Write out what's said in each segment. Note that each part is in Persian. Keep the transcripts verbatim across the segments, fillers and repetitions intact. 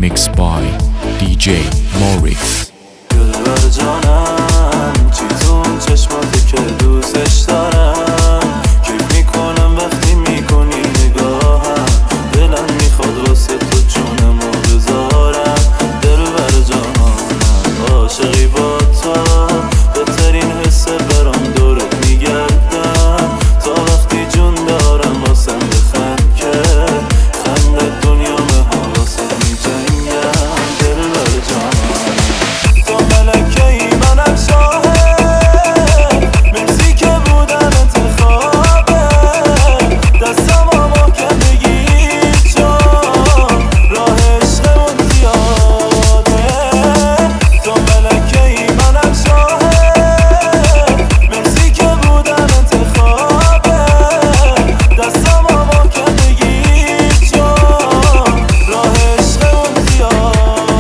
Mixed by دی جی Morix. دلبر جانم چی تو اون چشماتی که دوستش دارم، کیف میکنم وقتی میکنی نگاهم، دلم میخواد واسه تو جونمو بذارم. دلبر جانم عاشقی با تو، بهترین حس برام دورت میگردم، تا وقتی جون دارم واسم بخند که خنده دنیا به حواسم میجنگم. دلبر جانم تو ملکه‌ای منم شاهد، مرسی که بودم انتخابه، دستم و محکم بگیر چون راه عشقمون زیاده. تو ملکه‌ای منم شاهد، مرسی که بودم انتخابه، دستم و محکم بگیر چون راه عشقمون زیاده.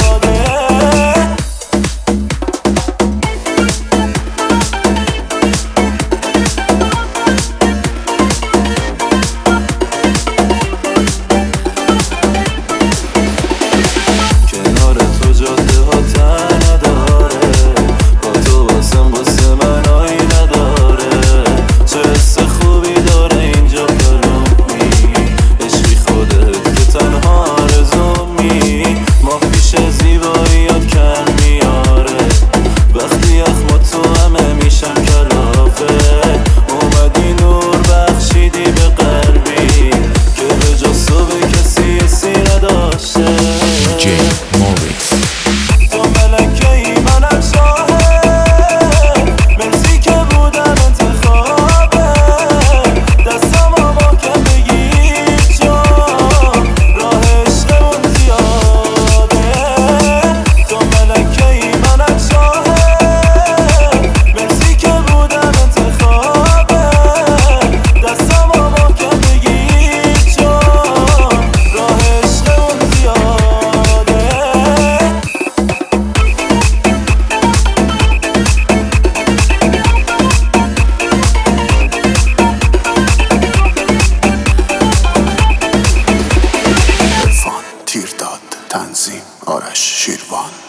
کنار تو جاده ها تن نداره، با تو واسم واسه من آی نداره، چه حس خوبی داره اینجا برام عشقی خودت که تنها آرزومی، ما پیش زیباییات کم میاره، وقتی اخما تو همه میشم کلافه، اومدی نور بخشیدی به قلبی که به جز تو به کسی حسی نداشته. دی جی Morix. تو ملکه‌ای منم شاهد، مرسی که بودم انتخابه، دستم و محکم بگیر چون راه عشقمون زیاده. تو ملکه‌ای منم شاهد، مرسی که بودم انتخابه، دستم و محکم بگیر چون راه عشقمون زیاده. عرفان تیرداد، تنظیم آرش شیروان.